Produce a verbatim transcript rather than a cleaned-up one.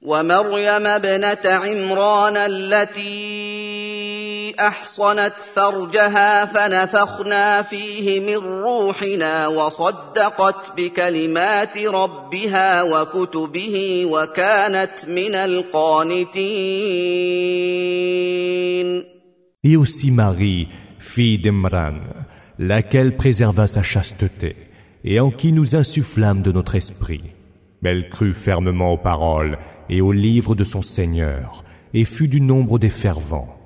ومريم ابنة عمران التي أحصنت فرجها فنفخنا فيه من روحنا وصدقت بكلمات ربها وكتبه وكانت من القانتين. Et aussi Marie, fille d'Imran, laquelle préserva sa chasteté et en qui nous insufflâmes de notre esprit. Elle crut fermement aux paroles et aux livres de son Seigneur et fut du nombre des fervents.